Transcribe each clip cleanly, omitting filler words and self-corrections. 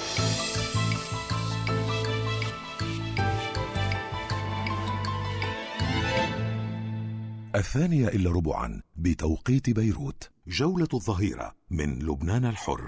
الثانية بتوقيت بيروت. جولة الظهيرة من لبنان الحر.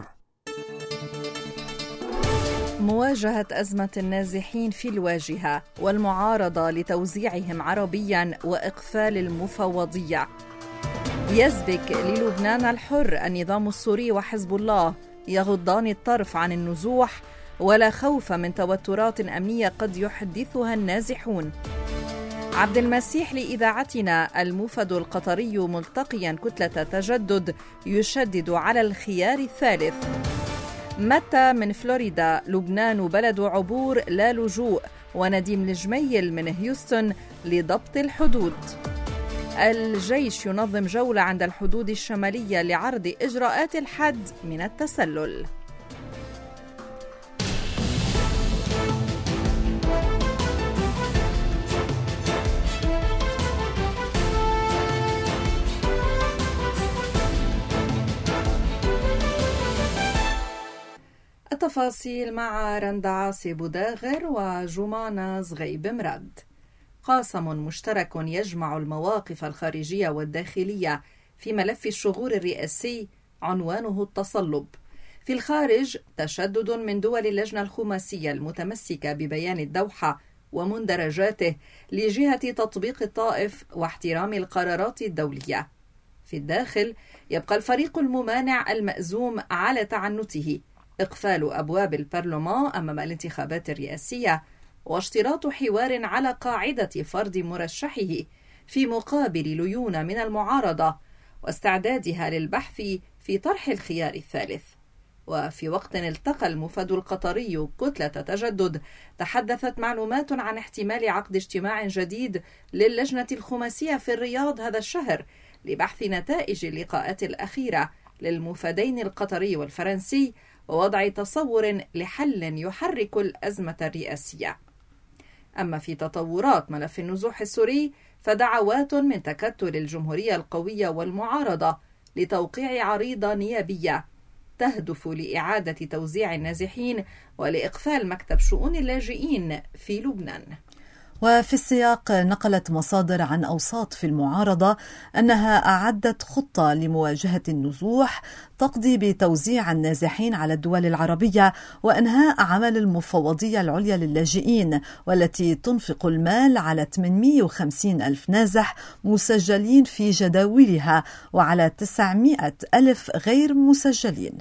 مواجهة أزمة النازحين في الواجهة والمعارضة لتوزيعهم عربيا وإقفال المفوضية. يسبك للبنان الحر النظام السوري وحزب الله يغضان الطرف عن النزوح ولا خوف من توترات أمنية قد يحدثها النازحون. عبد المسيح لإذاعتنا: الموفد القطري ملتقيا كتلة تجدد يشدد على الخيار الثالث. متى من فلوريدا: لبنان بلد عبور لا لجوء. ونديم الجميل من هيوستن: لضبط الحدود. الجيش ينظم جولة عند الحدود الشمالية لعرض إجراءات الحد من التسلل. التفاصيل مع رندا عاصي بوداغر وجمانة زغيب مراد. قاسم مشترك يجمع المواقف الخارجية والداخلية في ملف الشغور الرئاسي عنوانه التصلب. في الخارج تشدد من دول اللجنة الخماسية المتمسكة ببيان الدوحة ومندرجاته لجهة تطبيق الطائف واحترام القرارات الدولية. في الداخل يبقى الفريق الممانع المأزوم على تعنته إقفال أبواب البرلمان أمام الانتخابات الرئاسية واشتراط حوار على قاعدة فرض مرشحه في مقابل ليونة من المعارضة واستعدادها للبحث في طرح الخيار الثالث. وفي وقت التقى الموفد القطري كتلة تجدد تحدثت معلومات عن احتمال عقد اجتماع جديد للجنة الخماسية في الرياض هذا الشهر لبحث نتائج اللقاءات الأخيرة للموفدين القطري والفرنسي ووضع تصور لحل يحرك الأزمة الرئاسية. أما في تطورات ملف النزوح السوري فدعوات من تكتل الجمهورية القوية والمعارضة لتوقيع عريضة نيابية تهدف لإعادة توزيع النازحين ولإقفال مكتب شؤون اللاجئين في لبنان. وفي السياق نقلت مصادر عن أوساط في المعارضة أنها أعدت خطة لمواجهة النزوح تقضي بتوزيع النازحين على الدول العربية وإنهاء عمل المفوضية العليا للاجئين، والتي تنفق المال على 850 ألف نازح مسجلين في جداولها وعلى 900 ألف غير مسجلين.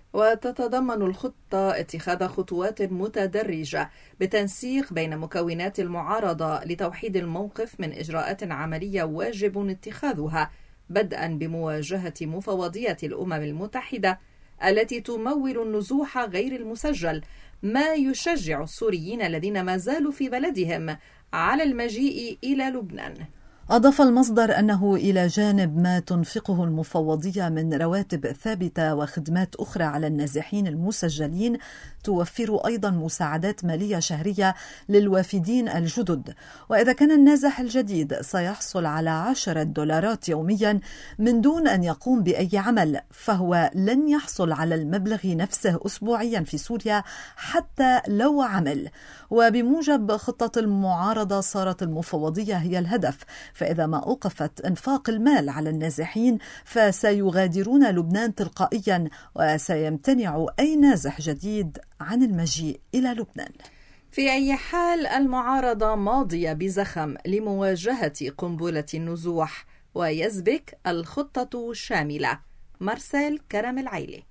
وتتضمن الخطة اتخاذ خطوات متدرجة بتنسيق بين مكونات المعارضة لتوحيد الموقف من إجراءات عملية واجب اتخاذها، بدءا بمواجهة مفوضية الأمم المتحدة التي تمول النزوح غير المسجل، ما يشجع السوريين الذين ما زالوا في بلدهم على المجيء إلى لبنان. أضاف المصدر أنه إلى جانب ما تنفقه المفوضية من رواتب ثابتة وخدمات أخرى على النازحين المسجلين، توفر أيضا مساعدات مالية شهرية للوافدين الجدد. وإذا كان النازح الجديد سيحصل على $10 يوميا من دون أن يقوم بأي عمل، فهو لن يحصل على المبلغ نفسه أسبوعيا في سوريا حتى لو عمل. وبموجب خطة المعارضة صارت المفوضية هي الهدف، فإذا ما أوقفت إنفاق المال على النازحين فسيغادرون لبنان تلقائيا وسيمتنع أي نازح جديد عن المجيء إلى لبنان. في أي حال المعارضة ماضية بزخم لمواجهة قنبلة النزوح، ويسبك الخطة شاملة. مرسال كرم العيلي.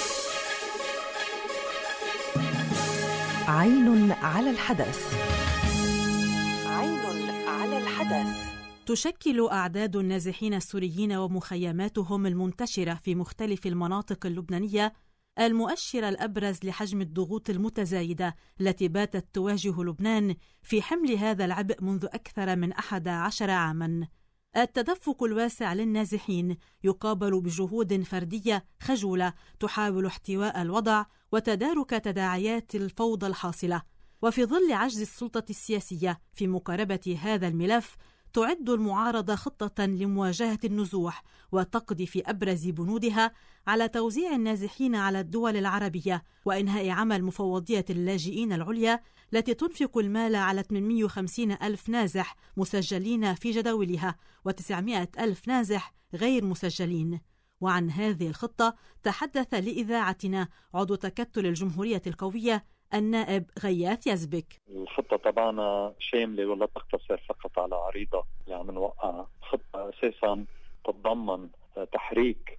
عين على الحدث. عين على الحدث. تشكل أعداد النازحين السوريين ومخيماتهم المنتشرة في مختلف المناطق اللبنانية المؤشر الأبرز لحجم الضغوط المتزايدة التي باتت تواجه لبنان في حمل هذا العبء منذ أكثر من 11 عاماً. التدفق الواسع للنازحين يقابل بجهود فردية خجولة تحاول احتواء الوضع وتدارك تداعيات الفوضى الحاصلة. وفي ظل عجز السلطة السياسية في مقاربة هذا الملف، تعد المعارضة خطة لمواجهة النزوح وتقضي في أبرز بنودها على توزيع النازحين على الدول العربية وإنهاء عمل مفوضية اللاجئين العليا التي تنفق المال على 850 ألف نازح مسجلين في جداولها و900 ألف نازح غير مسجلين. وعن هذه الخطة تحدث لإذاعتنا عضو تكتل الجمهورية القوية النائب غياث يزبك. الخطة تبعنا شاملة ولا تقتصر فقط على عريضة اللي عم نوقعها. الخطة أساسا تتضمن تحريك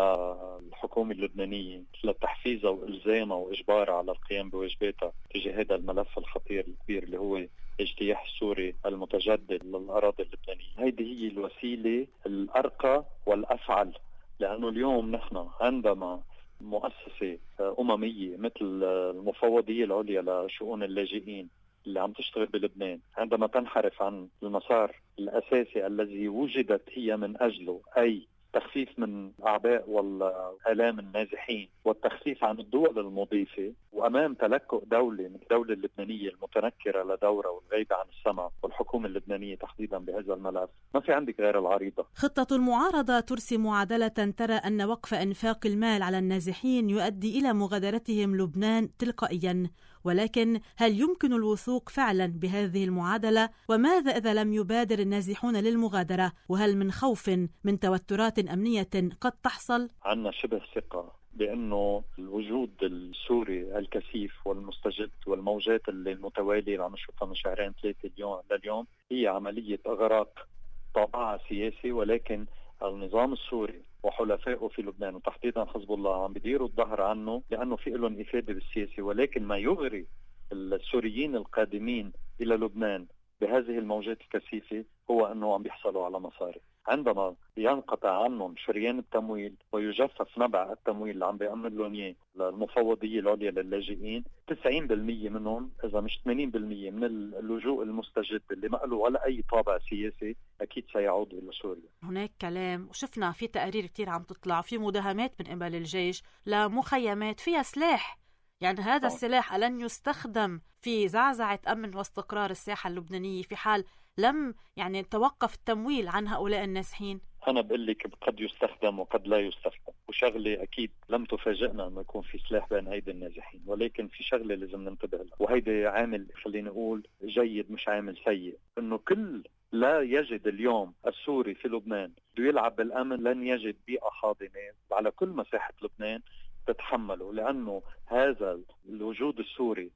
للحكومة اللبنانية لتحفيزها وإلزامها وإجبارها على القيام بواجباتها تجاه هذا الملف الخطير الكبير اللي هو الاجتياح السوري المتجدد للأراضي اللبنانية. هذه هي الوسيلة الأرقى والأفعل، لأنه اليوم نحن عندما مؤسسة أممية مثل المفوضية العليا لشؤون اللاجئين اللي عم تشتغل بلبنان عندما تنحرف عن المسار الأساسي الذي وجدت هي من أجله، أي تخفيف من أعباء والآلام النازحين والتخفيف عن الدول المضيفة، وأمام تلكؤ دولة من الدولة اللبنانية المتنكرة لدورة والغيبة عن السمع والحكومة اللبنانية تحديدا بهذا الملف، ما في عندك غير العريضة. خطة المعارضة ترسي معادلة ترى أن وقف إنفاق المال على النازحين يؤدي إلى مغادرتهم لبنان تلقائيا، ولكن هل يمكن الوثوق فعلا بهذه المعادلة؟ وماذا إذا لم يبادر النازحون للمغادرة؟ وهل من خوف من توترات أمنية قد تحصل؟ عنا شبه ثقة بأنه الوجود السوري الكثيف والمستجد والموجات اللي المتوالية اللي عم نشوفها من شهرين 3 لليوم هي عملية إغراق طابعها سياسي، ولكن النظام السوري وحلفائه في لبنان وتحديدا حزب الله عم بيديروا الظهر عنه لأنه في لهم إفادة بالسياسة. ولكن ما يغري السوريين القادمين إلى لبنان بهذه الموجات الكثيفة هو أنه عم بيحصلوا على مصاري. عندما ينقطع عنهم شريان التمويل ويجفف نبع التمويل اللي عم بيأمن لهم اياه للمفوضية العليا للاجئين، 90% منهم إذا مش 80% من اللجوء المستجد اللي ما له ولا أي طابع سياسي أكيد سيعود إلى سوريا. هناك كلام وشفنا في تقارير كتير عم تطلع في مداهمات من قبل الجيش لمخيمات فيها سلاح، يعني هذا السلاح ألن يستخدم في زعزعة أمن واستقرار الساحة اللبنانية في حال لم يعني توقف التمويل عن هؤلاء النازحين؟ أنا بقول لك قد يستخدم وقد لا يستخدم، وشغلة أكيد لم تفاجئنا أنه يكون في سلاح بين أيدي النازحين، ولكن في شغلة لازم ننتبه لها، وهيدا عامل خلينا نقول جيد مش عامل سيء، أنه كل لا يجد اليوم السوري في لبنان بده يلعب بالأمن لن يجد بيئة حاضنة على كل مساحة لبنان تتحمله، لأنه هذا الوجود السوري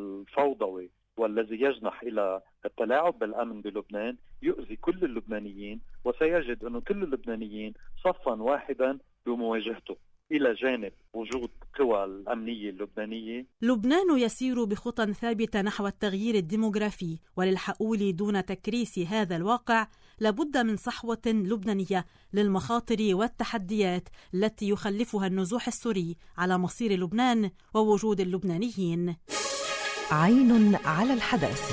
الفوضوي والذي يجنح إلى التلاعب بالأمن بلبنان يؤذي كل اللبنانيين، وسيجد أن كل اللبنانيين صفا واحدا بمواجهته إلى جانب وجود قوى الأمنية اللبنانية. لبنان يسير بخطى ثابتة نحو التغيير الديموغرافي، وللحقول دون تكريس هذا الواقع لابد من صحوة لبنانية للمخاطر والتحديات التي يخلفها النزوح السوري على مصير لبنان ووجود اللبنانيين. عين على الحدث.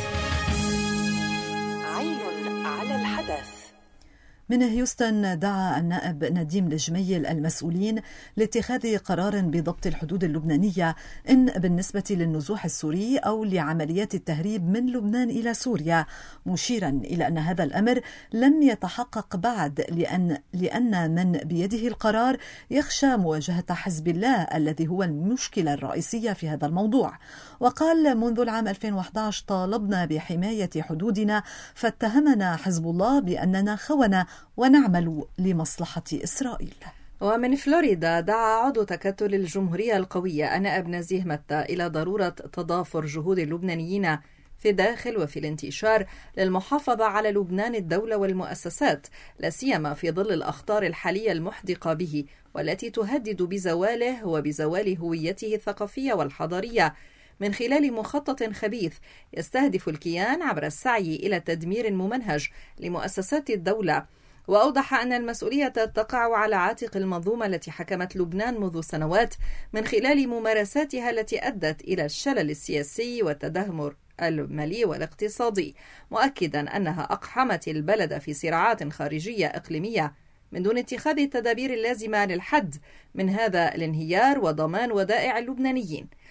عين على الحدث. من هيوستن دعا النائب نديم الجميل المسؤولين لاتخاذ قرار بضبط الحدود اللبنانية إن بالنسبة للنزوح السوري أو لعمليات التهريب من لبنان إلى سوريا، مشيرا إلى أن هذا الأمر لم يتحقق بعد لأن من بيده القرار يخشى مواجهة حزب الله الذي هو المشكلة الرئيسية في هذا الموضوع. وقال منذ العام 2011 طالبنا بحماية حدودنا فاتهمنا حزب الله بأننا خونة ونعمل لمصلحة إسرائيل. ومن فلوريدا دعا عضو تكتل الجمهورية القوية النائب نزيه متى إلى ضرورة تضافر جهود اللبنانيين في الداخل وفي الانتشار للمحافظة على لبنان الدولة والمؤسسات، لا سيما في ظل الأخطار الحالية المحدقة به والتي تهدد بزواله وبزوال هويته الثقافية والحضارية من خلال مخطط خبيث يستهدف الكيان عبر السعي إلى تدمير ممنهج لمؤسسات الدولة. وأوضح أن المسؤولية تقع على عاتق المنظومة التي حكمت لبنان منذ سنوات من خلال ممارساتها التي أدت إلى الشلل السياسي والتدهور المالي والاقتصادي، مؤكدا أنها أقحمت البلد في صراعات خارجية إقليمية من دون اتخاذ التدابير اللازمة للحد من هذا الانهيار وضمان ودائع اللبنانيين.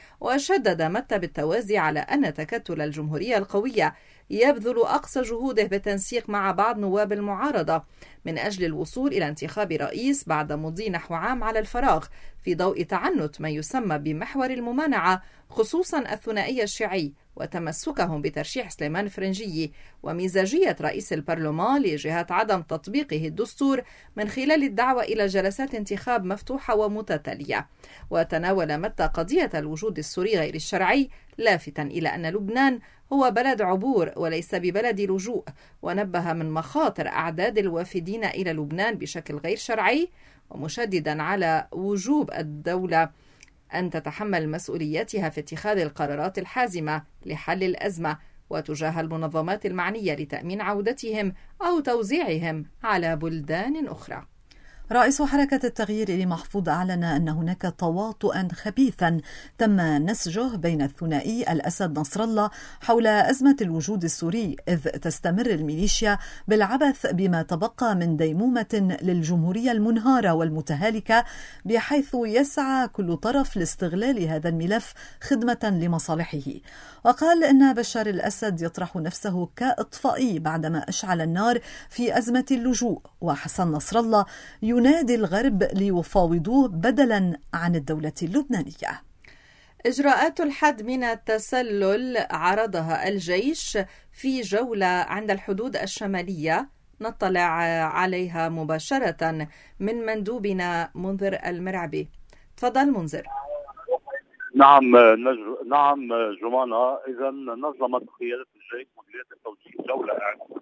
وشدد متى بالتوازي على أن تكتل الجمهورية القوية يبذل أقصى جهوده بالتنسيق مع بعض نواب المعارضة من أجل الوصول إلى انتخاب رئيس بعد مضي نحو عام على الفراغ، في ضوء تعنت ما يسمى بمحور الممانعة، خصوصا الثنائي الشيعي وتمسكهم بترشيح سليمان فرنجي ومزاجية رئيس البرلمان لجهة عدم تطبيقه الدستور من خلال الدعوة إلى جلسات انتخاب مفتوحة ومتتالية. وتناول متى قضية الوجود السوري غير الشرعي، لافتا إلى أن لبنان هو بلد عبور وليس ببلد لجوء، ونبه من مخاطر أعداد الوافدين إلى لبنان بشكل غير شرعي، ومشددا على وجوب الدولة أن تتحمل مسؤوليتها في اتخاذ القرارات الحازمة لحل الأزمة وتجاه المنظمات المعنية لتأمين عودتهم أو توزيعهم على بلدان أخرى. رئيس حركة التغيير إلي محفوظ أعلن أن هناك تواطؤا خبيثا تم نسجه بين الثنائي الأسد نصر الله حول أزمة الوجود السوري، إذ تستمر الميليشيا بالعبث بما تبقى من ديمومة للجمهورية المنهارة والمتهالكة، بحيث يسعى كل طرف لاستغلال هذا الملف خدمة لمصالحه. وقال إن بشار الأسد يطرح نفسه كإطفائي بعدما أشعل النار في أزمة اللجوء، وحسن نصر الله ينادي الغرب ليفاوضوه بدلا عن الدولة اللبنانية. إجراءات الحد من التسلل عرضها الجيش في جولة عند الحدود الشمالية، نطلع عليها مباشرة من مندوبنا منذر المرعبي. تفضل منذر. نعم جمانة. إذا نظمت قيادة الجيش مديرية التوجيه جولة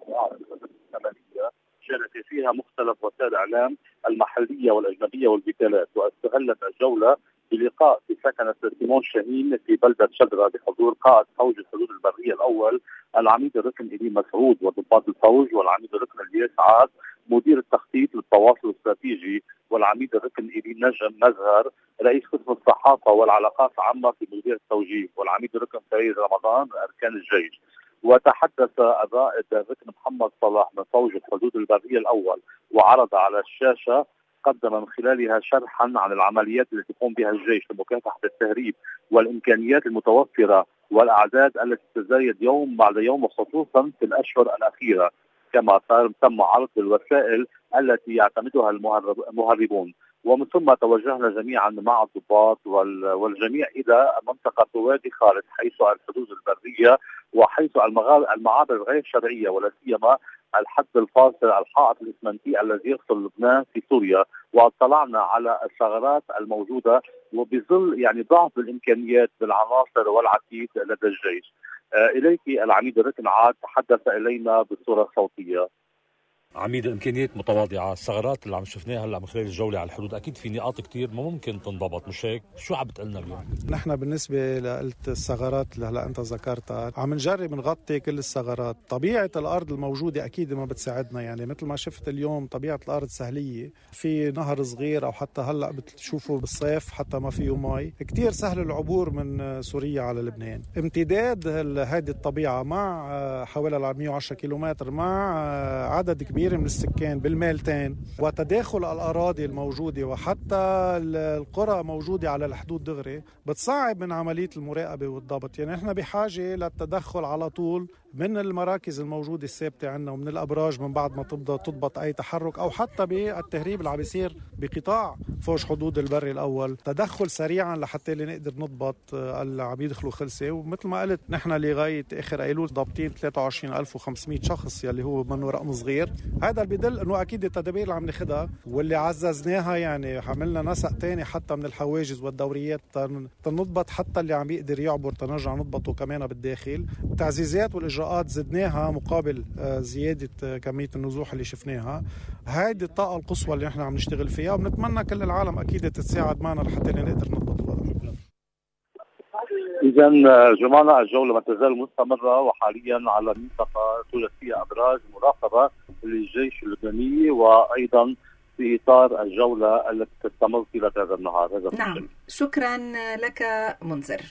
شمالية شارك فيها مختلف وسائل الإعلام المحلية والأجنبية والوكالات، واستغلت الجولة بلقاء في سكنة سيمون شاهين في بلدة شدرة بحضور قائد فوج الحدود البرية الأول العميد الركن إلي مسعود وضباط الفوج، والعميد الركن الياس عاد مدير التخطيط للتواصل الاستراتيجي، والعميد الركن إلي نجم مزهر رئيس قسم الصحافة والعلاقات العامة في مديرية التوجيه، والعميد الركن سيد رمضان أركان الجيش. وتحدث الرائد الركن محمد صلاح من فوج الحدود البرية الأول وعرض على الشاشة، قدم من خلالها شرحا عن العمليات التي يقوم بها الجيش لمكافحة التهريب والإمكانيات المتوفرة والأعداد التي تزايد يوم بعد يوم، وخصوصا في الأشهر الأخيرة، كما تم عرض الوسائل التي يعتمدها المهربون. ومن ثم توجهنا جميعا مع الضباط والجميع إلى منطقة وادي خالد حيث الحدود البرية وحيث المعابر الغير شرعية، ولا سيما الحد الفاصل الحائط الإسمنتي الذي يفصل لبنان في سوريا، واطلعنا على الثغرات الموجودة وبظل ضعف الإمكانيات بالعناصر والعتيد لدى الجيش. إليك العميد الركن عاد تحدث إلينا بالصورة الصوتية. عميد، الامكانيات متواضعه، الثغرات اللي عم شفناها هلا من خلال الجوله على الحدود اكيد في نقاط كثير ما ممكن تنضبط، مش هيك؟ شو عم بتقلنا اليوم؟ نحن بالنسبه للثغرات اللي هلا انت ذكرتها عم نجرب نغطي كل الثغرات. طبيعه الارض الموجوده اكيد ما بتساعدنا، مثل ما شفت اليوم طبيعه الارض سهليه، في نهر صغير او حتى هلا بتشوفوا بالصيف حتى ما فيه مي، كثير سهل العبور من سوريا على لبنان. امتداد هذه الطبيعه مع حوالي 110 كيلومتر مع عدد كبير من السكان بالميلتين وتداخل الأراضي الموجودة وحتى القرى موجودة على الحدود دغري، بتصعب من عملية المراقبة والضبط. نحن بحاجة للتدخل على طول من المراكز الموجودة الثابتة عندنا ومن الأبراج من بعد ما تضبط أي تحرك، أو حتى بالتهريب اللي عم بيصير بقطاع فوج حدود البري الأول، تدخل سريعا لحتى نقدر نضبط اللي عم يدخلوا خلسة. ومثل ما قلت نحن لغاية آخر أيلول ضابطين 23,500 شخص يلي هو منه رقم صغير. هذا اللي بدل انه اكيد التدابير اللي عم ناخذها واللي عززناها، عملنا نسق تاني حتى من الحواجز والدوريات تنضبط حتى اللي عم يقدر يعبر تنرجع نضبطه كمان بالداخل. التعزيزات والاجراءات زدناها مقابل زياده كميه النزوح اللي شفناها. هذه الطاقه القصوى اللي نحن عم نشتغل فيها، وبنتمنى كل العالم اكيد تتساعد معنا لحتى نقدر نضبط الوضع. إذا جمانة الجولة ما تزال مستمرة، وحاليا على منطقة توجد فيها أبراج مراقبة للجيش اللبناني، وأيضا في إطار الجولة التي تستمر طيلة هذا النهار. هذا نعم، شكرا لك منذر.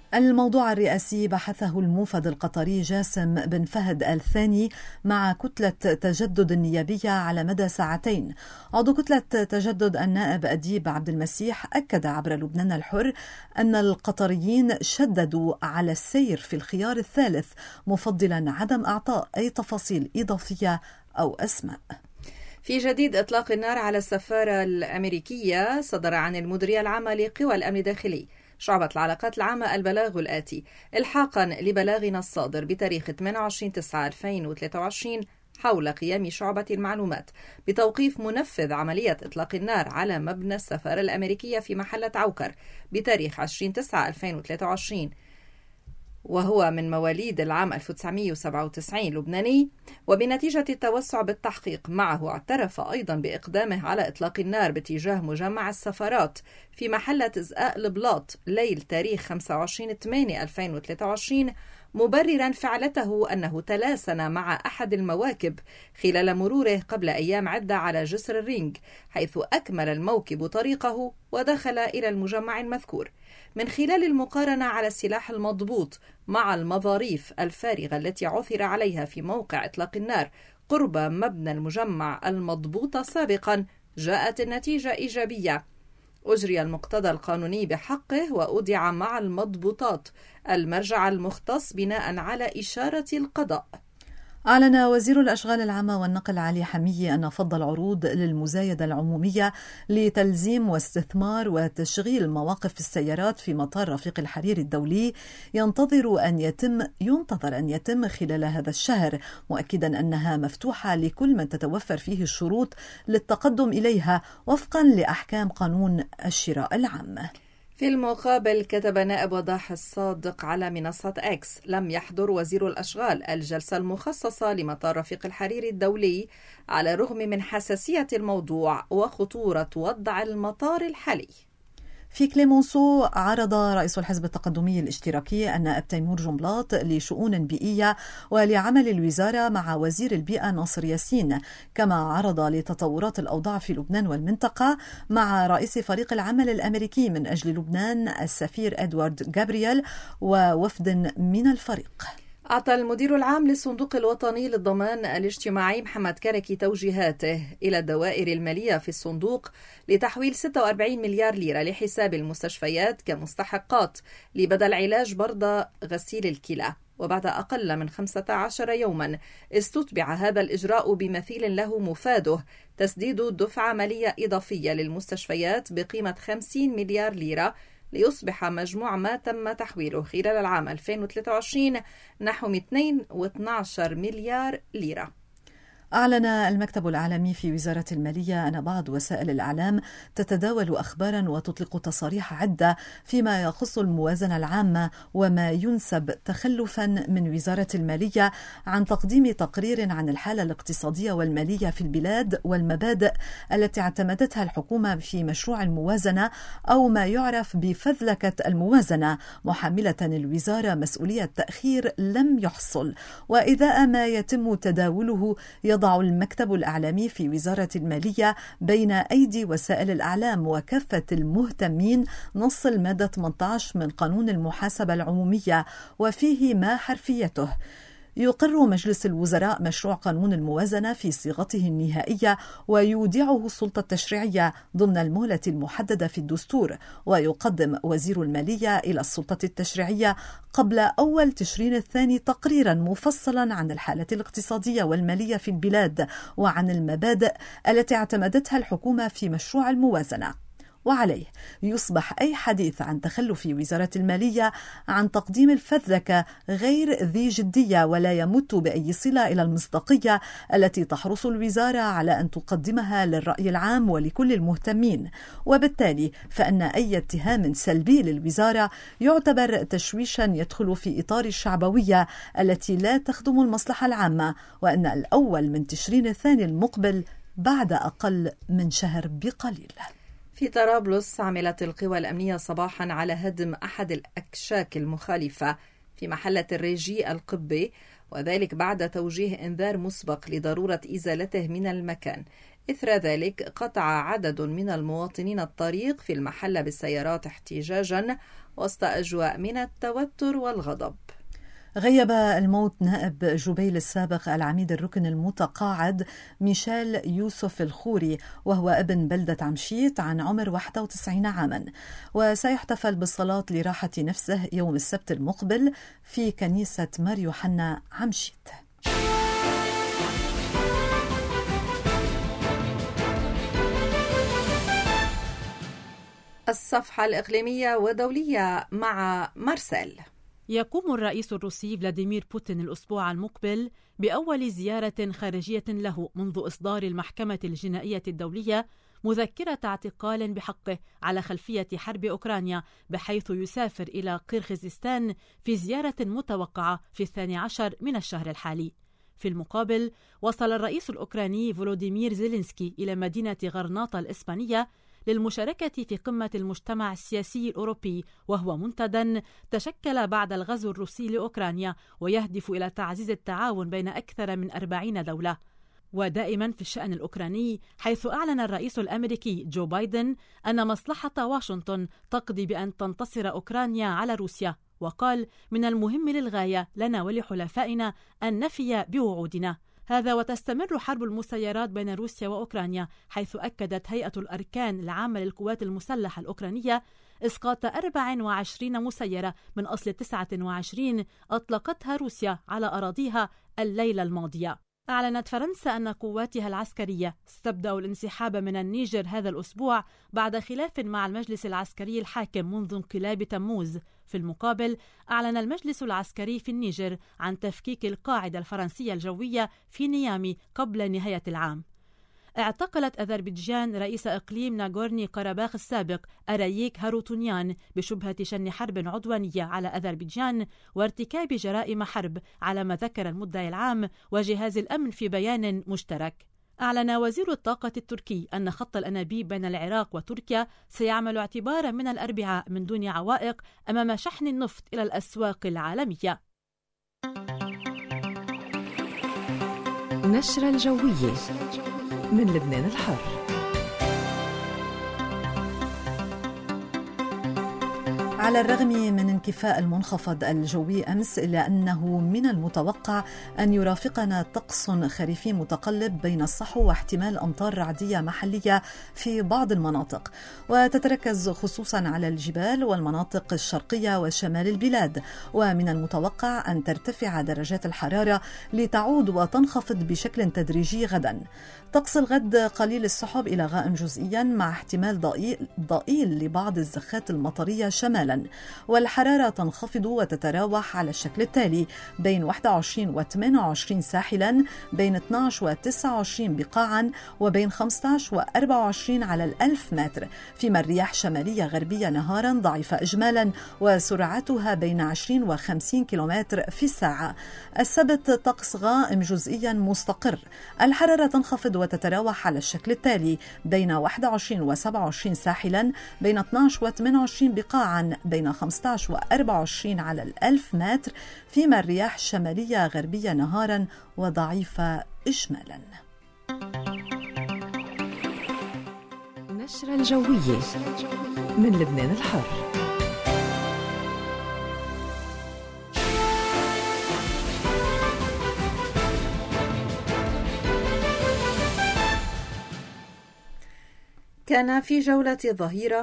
الموضوع الرئاسي بحثه الموفد القطري جاسم بن فهد آل ثاني مع كتلة تجدد النيابية على مدى ساعتين. عضو كتلة تجدد النائب أديب عبد المسيح أكد عبر لبنان الحر أن القطريين شددوا على السير في الخيار الثالث، مفضلا عدم إعطاء أي تفاصيل إضافية أو أسماء. في جديد إطلاق النار على السفارة الأمريكية صدر عن المديرية العامة لقوى الأمن الداخلي شعبة العلاقات العامة البلاغ الآتي: إلحاقا لبلاغنا الصادر بتاريخ 28/9/2023 حول قيام شعبة المعلومات بتوقيف منفذ عملية إطلاق النار على مبنى السفارة الأمريكية في محلة عوكر بتاريخ 20/9/2023، وهو من مواليد العام 1997 لبناني، وبنتيجة التوسع بالتحقيق معه اعترف أيضا بإقدامه على إطلاق النار باتجاه مجمع السفارات في محلة إزقاء البلاط ليل تاريخ 25/8/2023، مبررا فعلته أنه تلاسن مع أحد المواكب خلال مروره قبل أيام عدة على جسر الرينج، حيث أكمل الموكب طريقه ودخل إلى المجمع المذكور. من خلال المقارنة على السلاح المضبوط مع المظاريف الفارغة التي عثر عليها في موقع إطلاق النار قرب مبنى المجمع المضبوط سابقا، جاءت النتيجة إيجابية. أجري المقتضى القانوني بحقه وأودع مع المضبوطات المرجع المختص بناء على إشارة القضاء. أعلن وزير الأشغال العامة والنقل علي حمية أن فض العروض للمزايدة العمومية لتلزيم واستثمار وتشغيل مواقف السيارات في مطار رفيق الحريري الدولي ينتظر أن يتم خلال هذا الشهر، مؤكدا أنها مفتوحة لكل من تتوفر فيه الشروط للتقدم إليها وفقا لأحكام قانون الشراء العام. في المقابل كتب نائب وضاح الصادق على منصة إكس: لم يحضر وزير الأشغال الجلسة المخصصة لمطار رفيق الحريري الدولي على الرغم من حساسية الموضوع وخطورة وضع المطار الحالي. في كليمونسو عرض رئيس الحزب التقدمي الاشتراكي النائب تيمور جنبلاط لشؤون بيئية ولعمل الوزارة مع وزير البيئة ناصر ياسين، كما عرض لتطورات الأوضاع في لبنان والمنطقة مع رئيس فريق العمل الأمريكي من أجل لبنان السفير إدوارد جابرييل ووفد من الفريق. أعطى المدير العام للصندوق الوطني للضمان الاجتماعي محمد كركي توجيهاته إلى الدوائر المالية في الصندوق لتحويل 46 مليار ليرة لحساب المستشفيات كمستحقات لبدل علاج مرضى غسيل الكلى. وبعد أقل من 15 يوما استتبع هذا الإجراء بمثيل له مفاده تسديد دفعة مالية إضافية للمستشفيات بقيمة 50 مليار ليرة، ليصبح مجموع ما تم تحويله خلال العام 2023 نحو 212 مليار ليرة. أعلن المكتب العالمي في وزارة المالية أن بعض وسائل الإعلام تتداول أخبارا وتطلق تصاريح عدة فيما يخص الموازنة العامة، وما ينسب تخلفا من وزارة المالية عن تقديم تقرير عن الحالة الاقتصادية والمالية في البلاد والمبادئ التي اعتمدتها الحكومة في مشروع الموازنة أو ما يعرف بفذلكة الموازنة، محملة الوزارة مسؤولية تأخير لم يحصل. وإذا ما يتم تداوله يضع المكتب الإعلامي في وزارة المالية بين أيدي وسائل الإعلام وكافة المهتمين نص المادة 18 من قانون المحاسبة العمومية، وفيه ما حرفيته: يقر مجلس الوزراء مشروع قانون الموازنة في صيغته النهائية ويودعه السلطة التشريعية ضمن المهلة المحددة في الدستور، ويقدم وزير المالية إلى السلطة التشريعية قبل أول تشرين الثاني تقريرا مفصلا عن الحالة الاقتصادية والمالية في البلاد وعن المبادئ التي اعتمدتها الحكومة في مشروع الموازنة. وعليه يصبح أي حديث عن تخلف وزارة المالية عن تقديم الفذلكة غير ذي جدية ولا يمت بأي صلة إلى المصداقية التي تحرص الوزارة على أن تقدمها للرأي العام ولكل المهتمين، وبالتالي فإن أي اتهام سلبي للوزارة يعتبر تشويشا يدخل في إطار الشعبوية التي لا تخدم المصلحة العامة، وأن الأول من تشرين الثاني المقبل بعد أقل من شهر بقليل. في طرابلس عملت القوى الأمنية صباحا على هدم أحد الأكشاك المخالفة في محلة الريجي القبي، وذلك بعد توجيه إنذار مسبق لضرورة إزالته من المكان. إثر ذلك قطع عدد من المواطنين الطريق في المحلة بالسيارات احتجاجا وسط أجواء من التوتر والغضب. غيب الموت نائب جبيل السابق العميد الركن المتقاعد ميشيل يوسف الخوري، وهو ابن بلدة عمشيت عن عمر 91 عاما، وسيحتفل بالصلاة لراحة نفسه يوم السبت المقبل في كنيسة مار يوحنا عمشيت. الصفحة الإقليمية ودولية مع مارسيل. يقوم الرئيس الروسي فلاديمير بوتين الأسبوع المقبل بأول زيارة خارجية له منذ إصدار المحكمة الجنائية الدولية مذكرة اعتقال بحقه على خلفية حرب أوكرانيا، بحيث يسافر إلى قرغيزستان في زيارة متوقعة في 12 من الشهر الحالي. في المقابل، وصل الرئيس الأوكراني فولوديمير زيلينسكي إلى مدينة غرناطة الإسبانية للمشاركة في قمة المجتمع السياسي الأوروبي، وهو منتدى تشكل بعد الغزو الروسي لأوكرانيا ويهدف إلى تعزيز التعاون بين أكثر من 40 دولة. ودائما في الشأن الأوكراني، حيث أعلن الرئيس الأمريكي جو بايدن أن مصلحة واشنطن تقضي بأن تنتصر أوكرانيا على روسيا، وقال: من المهم للغاية لنا ولحلفائنا أن نفي بوعودنا. هذا وتستمر حرب المسيرات بين روسيا وأوكرانيا، حيث أكدت هيئة الأركان العامة للقوات المسلحة الأوكرانية إسقاط 24 مسيرة من أصل 29 أطلقتها روسيا على أراضيها الليلة الماضية. أعلنت فرنسا أن قواتها العسكرية ستبدأ الانسحاب من النيجر هذا الأسبوع بعد خلاف مع المجلس العسكري الحاكم منذ انقلاب تموز. في المقابل، أعلن المجلس العسكري في النيجر عن تفكيك القاعدة الفرنسية الجوية في نيامي قبل نهاية العام. اعتقلت أذربيجان رئيس إقليم ناغورني قرباخ السابق أراييك هاروتونيان بشبهة شن حرب عدوانية على أذربيجان وارتكاب جرائم حرب، على ما ذكر المدعي العام وجهاز الأمن في بيان مشترك. أعلن وزير الطاقة التركي أن خط الأنابيب بين العراق وتركيا سيعمل اعتبارا من الأربعاء من دون عوائق أمام شحن النفط إلى الأسواق العالمية. نشرة الجوية من لبنان الحر. على الرغم من انكفاء المنخفض الجوي أمس، إلا أنه من المتوقع أن يرافقنا طقس خريفي متقلب بين الصحو واحتمال أمطار رعدية محلية في بعض المناطق، وتتركز خصوصا على الجبال والمناطق الشرقية وشمال البلاد. ومن المتوقع أن ترتفع درجات الحرارة لتعود وتنخفض بشكل تدريجي غدا. طقس الغد قليل السحب إلى غائم جزئيا مع احتمال ضئيل لبعض الزخات المطرية شمالا، والحرارة تنخفض وتتراوح على الشكل التالي: بين 21 و 28 ساحلا، بين 12 و 29 بقاعا، وبين 15 و 24 على ال1000 متر، فيما الرياح شمالية غربية نهارا ضعيفة إجمالا وسرعتها بين 20 و 50 كيلومتر في الساعة. السبت طقس غائم جزئيا مستقر، الحرارة تنخفض وتتراوح على الشكل التالي: بين 21 و 27 ساحلا، بين 12 و 28 بقاعا، بين 15 و 24 على ال1000 متر، فيما الرياح شمالية غربية نهارا وضعيفة إجمالا. نشرة الجوية من لبنان الحر. كان في جولة الظهيرة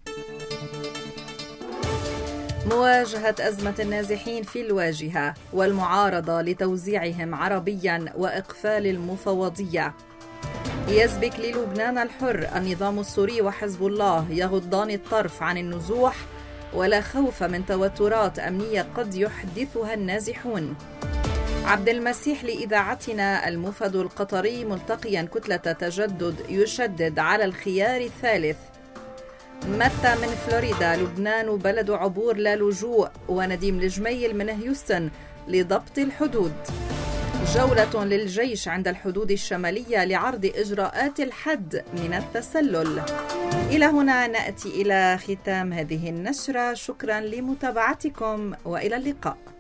مواجهة أزمة النازحين في الواجهة والمعارضة لتوزيعهم عربيا وإقفال المفوضية. يسبك للبنان الحر: النظام السوري وحزب الله يغضان الطرف عن النزوح ولا خوف من توترات أمنية قد يحدثها النازحون. عبد المسيح لإذاعتنا: المفد القطري ملتقيا كتلة تجدد يشدد على الخيار الثالث. متى من فلوريدا: لبنان بلد عبور لا لجوء. ونديم الجميل من هيوستن: لضبط الحدود. جولة للجيش عند الحدود الشمالية لعرض إجراءات الحد من التسلل. إلى هنا نأتي إلى ختام هذه النشرة، شكرا لمتابعتكم وإلى اللقاء.